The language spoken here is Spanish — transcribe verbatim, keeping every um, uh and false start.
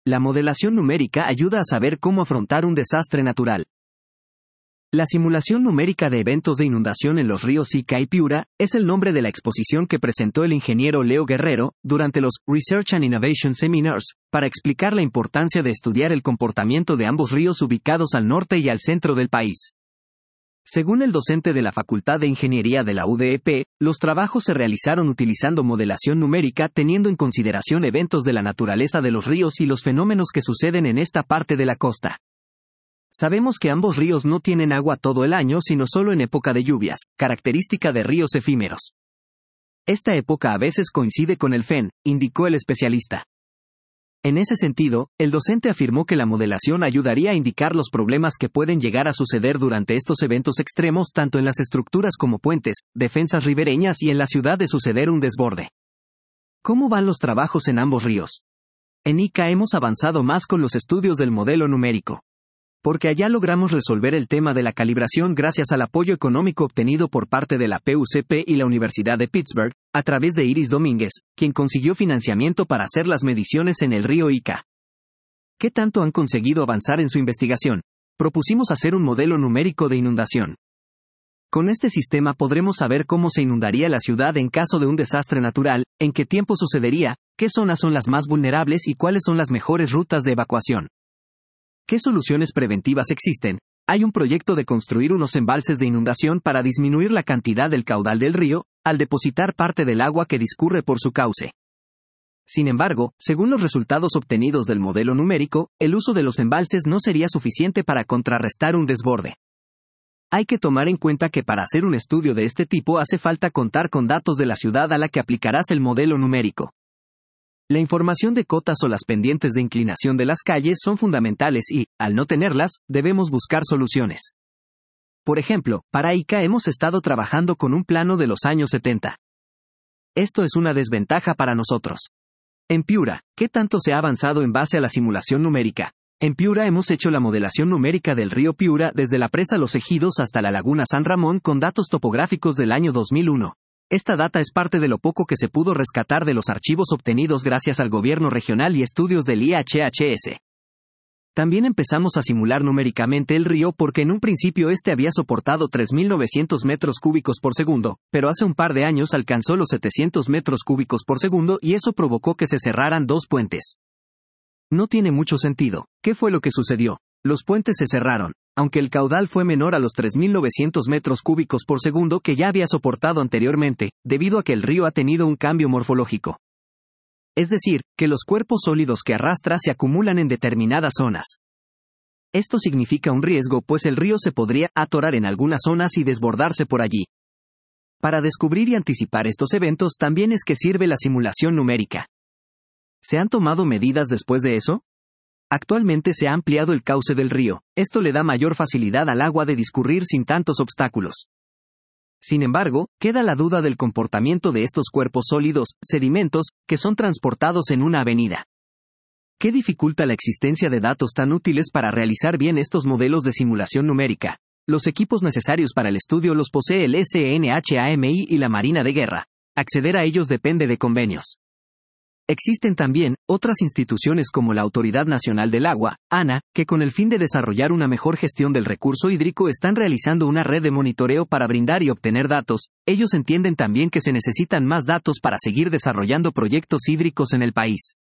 La modelación numérica ayuda a saber cómo afrontar un desastre natural. La simulación numérica de eventos de inundación en los ríos Ica y Piura es el nombre de la exposición que presentó el ingeniero Leo Guerrero durante los Research and Innovation Seminars, para explicar la importancia de estudiar el comportamiento de ambos ríos ubicados al norte y al centro del país. Según el docente de la Facultad de Ingeniería de la U D E P, los trabajos se realizaron utilizando modelación numérica teniendo en consideración eventos de la naturaleza de los ríos y los fenómenos que suceden en esta parte de la costa. Sabemos que ambos ríos no tienen agua todo el año sino solo en época de lluvias, característica de ríos efímeros. Esta época a veces coincide con el F E N, indicó el especialista. En ese sentido, el docente afirmó que la modelación ayudaría a indicar los problemas que pueden llegar a suceder durante estos eventos extremos tanto en las estructuras como puentes, defensas ribereñas y en la ciudad de suceder un desborde. ¿Cómo van los trabajos en ambos ríos? En Ica hemos avanzado más con los estudios del modelo numérico. Porque allá logramos resolver el tema de la calibración gracias al apoyo económico obtenido por parte de la P U C P y la Universidad de Pittsburgh, a través de Iris Domínguez, quien consiguió financiamiento para hacer las mediciones en el río Ica. ¿Qué tanto han conseguido avanzar en su investigación? Propusimos hacer un modelo numérico de inundación. Con este sistema podremos saber cómo se inundaría la ciudad en caso de un desastre natural, en qué tiempo sucedería, qué zonas son las más vulnerables y cuáles son las mejores rutas de evacuación. ¿Qué soluciones preventivas existen? Hay un proyecto de construir unos embalses de inundación para disminuir la cantidad del caudal del río, al depositar parte del agua que discurre por su cauce. Sin embargo, según los resultados obtenidos del modelo numérico, el uso de los embalses no sería suficiente para contrarrestar un desborde. Hay que tomar en cuenta que para hacer un estudio de este tipo hace falta contar con datos de la ciudad a la que aplicarás el modelo numérico. La información de cotas o las pendientes de inclinación de las calles son fundamentales y, al no tenerlas, debemos buscar soluciones. Por ejemplo, para Ica hemos estado trabajando con un plano de los años setenta. Esto es una desventaja para nosotros. En Piura, ¿qué tanto se ha avanzado en base a la simulación numérica? En Piura hemos hecho la modelación numérica del río Piura desde la presa Los Ejidos hasta la laguna San Ramón con datos topográficos del año dos mil uno. Esta data es parte de lo poco que se pudo rescatar de los archivos obtenidos gracias al gobierno regional y estudios del I H H S. También empezamos a simular numéricamente el río porque en un principio este había soportado tres mil novecientos metros cúbicos por segundo, pero hace un par de años alcanzó los setecientos metros cúbicos por segundo y eso provocó que se cerraran dos puentes. No tiene mucho sentido. ¿Qué fue lo que sucedió? Los puentes se cerraron, aunque el caudal fue menor a los tres mil novecientos metros cúbicos por segundo que ya había soportado anteriormente, debido a que el río ha tenido un cambio morfológico. Es decir, que los cuerpos sólidos que arrastra se acumulan en determinadas zonas. Esto significa un riesgo pues el río se podría atorar en algunas zonas y desbordarse por allí. Para descubrir y anticipar estos eventos también es que sirve la simulación numérica. ¿Se han tomado medidas después de eso? Actualmente se ha ampliado el cauce del río, esto le da mayor facilidad al agua de discurrir sin tantos obstáculos. Sin embargo, queda la duda del comportamiento de estos cuerpos sólidos, sedimentos, que son transportados en una avenida. ¿Qué dificulta la existencia de datos tan útiles para realizar bien estos modelos de simulación numérica? Los equipos necesarios para el estudio los posee el S N H A M I y la Marina de Guerra. Acceder a ellos depende de convenios. Existen también otras instituciones como la Autoridad Nacional del Agua, ANA, que con el fin de desarrollar una mejor gestión del recurso hídrico están realizando una red de monitoreo para brindar y obtener datos. Ellos entienden también que se necesitan más datos para seguir desarrollando proyectos hídricos en el país.